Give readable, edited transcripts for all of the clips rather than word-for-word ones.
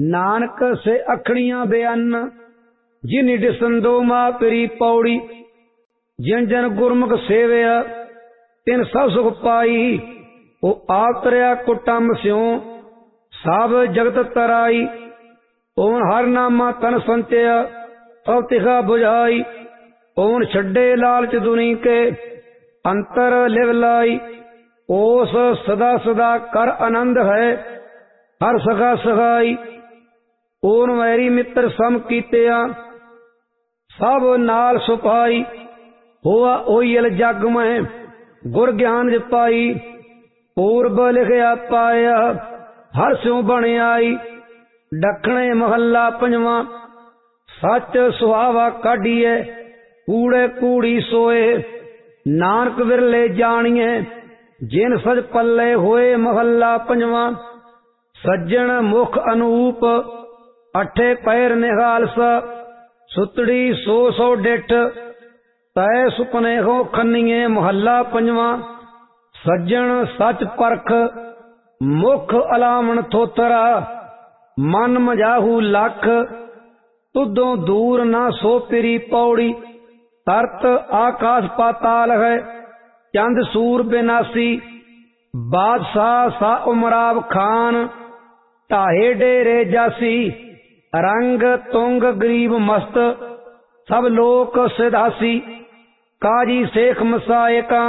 नानक से अखड़ियां बेअन्न जिन डिसंदो मां पिरी पौड़ी। जिन जन गुरमुख सेवया तिन सब सुख पाई। ओ आप तरया कुटम स्यों सब जगत तराई। ओन हर नामा तन संचया सब तिखा बुझाई। ओन छड्डे लालच दुनी के अंतर लिव लाई। ओस सदा सदा कर आनंद है हर सखा सखाई। ओन वैरी मित्र सम कीतिया सब नाल सुपाई। होआ ओयल जग में गुर ज्ञान पाई। पूर्व लिखया पाया हर स्यों बन आई। दखणे महला पंजवा सच सुहावा काढ़िए कूड़े कूड़ी सोए। नानक विरले जानिए जिन सज पल्ले होए। महला पंजवा सज्जन मुख अनूप अठे पैर निहालसा। सुतड़ी सो सौ डिठ तय सुपने हो खन्निए। महला पंजवा सज्जन सच परख मुख अलामण थोतरा। मन मजाहू लख तुदों दूर ना सो पिरी पौड़ी। तरत आकाश पाताल है चंद सूर बिनासी। बादशाह सा उमराव खान ढाहे डेरे जासी। रंग तुंग गरीब मस्त सब लोक सिधासी। काजी शेख मसायका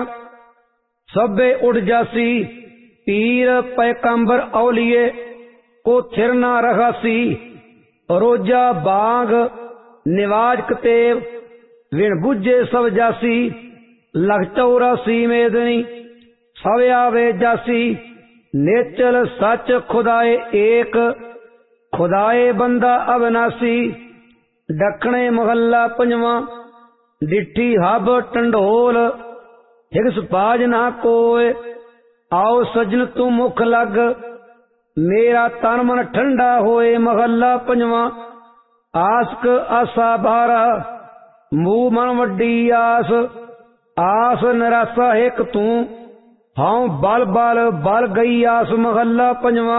सबे उठ जासी। पीर पैकंबर औलिए को थिर ना रखासी। रोजा बाग निवाज कतेब विण बुझे सब जासी। लख 84 मेदनी सब आवे जासी। नेचल सच खुदाए एक खुदाए बंदा अविनाशी। दखणे महला पंजवा डिठी हब टंडोल हिगस बाज ना कोय। आओ सजन तू मुख लग मेरा तन मन ठंडा होए। महला पंजवा आसक आसा बारा मूह मन वड्डी आस। आस निराशा हिक तू हाउ बल बल बल गई आस। महला पंजवा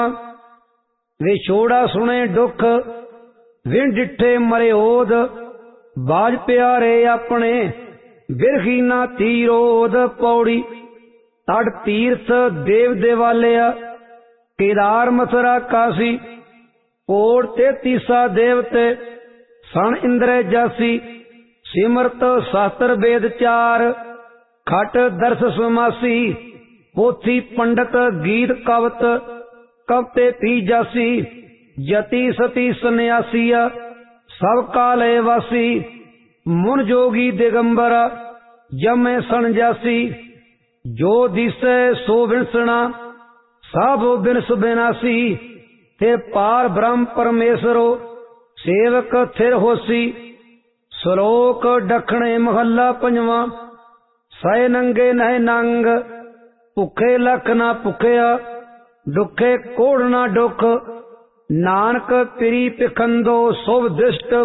विछोड़ा सुने दुख विण डिठे मरे ओद। बाज प्यारे अपने बिरखी ना तीरोद। पौड़ी तड़ तीर्थ देव देवालया केदार मथुरा काशी। कोट 33 देवते सन इंद्र जासी। सिमरत शास्त्र वेद चार खट दर्श समासी। पोथी पंडित गीत कवत कवते पी जासी। यति सती सन्यासिया सब काले वासी। मुन जोगी दिगंबर जमे सन जासी। जो दिसे सो विनसना सब बिनस बिनासी। ते पार ब्रह्म परमेश्वरो सेवक थिर होसी। श्लोक दखणे महला पंजवा सै नंगे नह नंग भुखे लख ना भुखया। दुखे कोड़ ना दुख नानक पिरी पिखंदो शुभ दृष्ट।